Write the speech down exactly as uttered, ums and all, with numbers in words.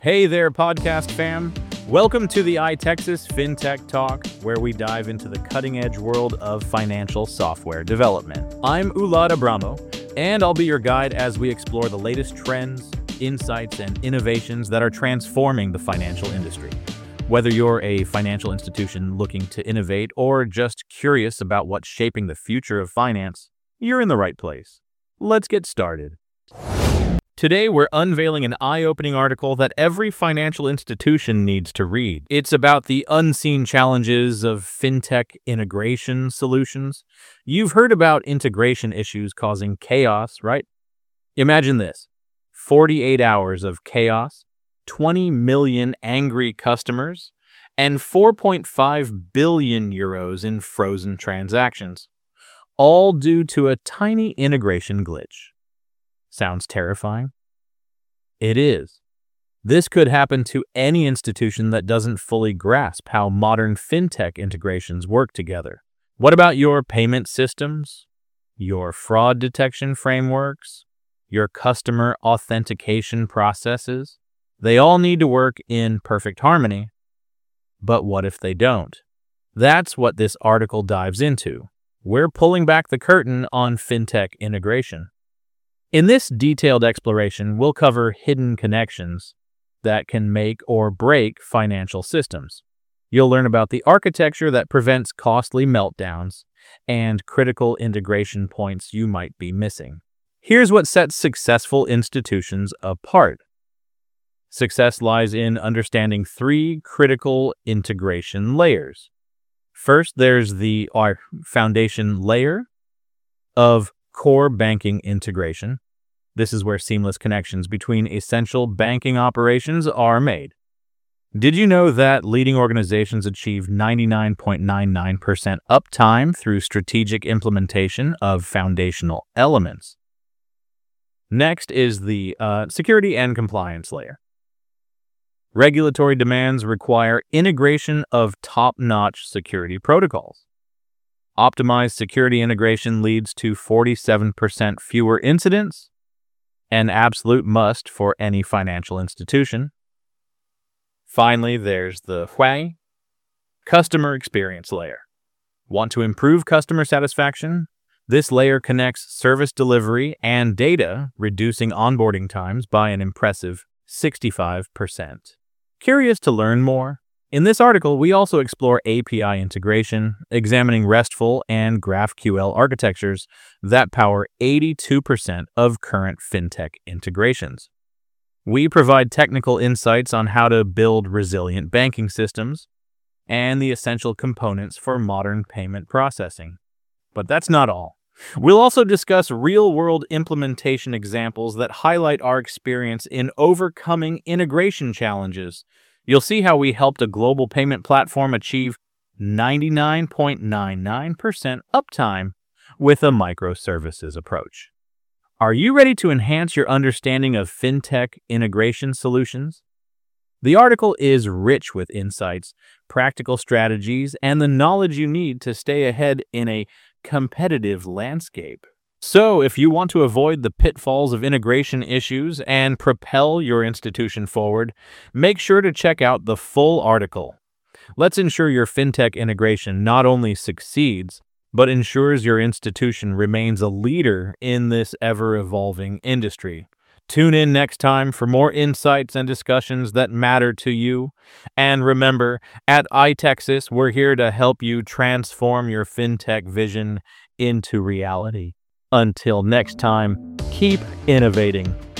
Hey there, podcast fam. Welcome to the iTexas FinTech Talk, where we dive into the cutting-edge world of financial software development. I'm Ulad Abramo, and I'll be your guide as we explore the latest trends, insights, and innovations that are transforming the financial industry. Whether you're a financial institution looking to innovate or just curious about what's shaping the future of finance, you're in the right place. Let's get started. Today, we're unveiling an eye-opening article that every financial institution needs to read. It's about the unseen challenges of fintech integration solutions. You've heard about integration issues causing chaos, right? Imagine this: forty-eight hours of chaos, twenty million angry customers, and four point five billion euros in frozen transactions, all due to a tiny integration glitch. Sounds terrifying? It is. This could happen to any institution that doesn't fully grasp how modern fintech integrations work together. What about your payment systems, your fraud detection frameworks, your customer authentication processes? They all need to work in perfect harmony. But what if they don't? That's what this article dives into. We're pulling back the curtain on fintech integration. In this detailed exploration, we'll cover hidden connections that can make or break financial systems. You'll learn about the architecture that prevents costly meltdowns and critical integration points you might be missing. Here's what sets successful institutions apart. Success lies in understanding three critical integration layers. First, there's the our foundation layer of core banking integration. This is where seamless connections between essential banking operations are made. Did you know that leading organizations achieve ninety-nine point nine nine percent uptime through strategic implementation of foundational elements? Next is the uh, security and compliance layer. Regulatory demands require integration of top-notch security protocols. Optimized security integration leads to forty-seven percent fewer incidents, an absolute must for any financial institution. Finally, there's the W H Y, customer experience layer. Want to improve customer satisfaction? This layer connects service delivery and data, reducing onboarding times by an impressive sixty-five percent. Curious to learn more? In this article, we also explore A P I integration, examining RESTful and GraphQL architectures that power eighty-two percent of current fintech integrations. We provide technical insights on how to build resilient banking systems and the essential components for modern payment processing. But that's not all. We'll also discuss real-world implementation examples that highlight our experience in overcoming integration challenges. You'll see how we helped a global payment platform achieve ninety-nine point nine nine percent uptime with a microservices approach. Are you ready to enhance your understanding of fintech integration solutions? The article is rich with insights, practical strategies, and the knowledge you need to stay ahead in a competitive landscape. So, if you want to avoid the pitfalls of integration issues and propel your institution forward, make sure to check out the full article. Let's ensure your fintech integration not only succeeds, but ensures your institution remains a leader in this ever-evolving industry. Tune in next time for more insights and discussions that matter to you. And remember, at iTexas, we're here to help you transform your fintech vision into reality. Until next time, keep innovating.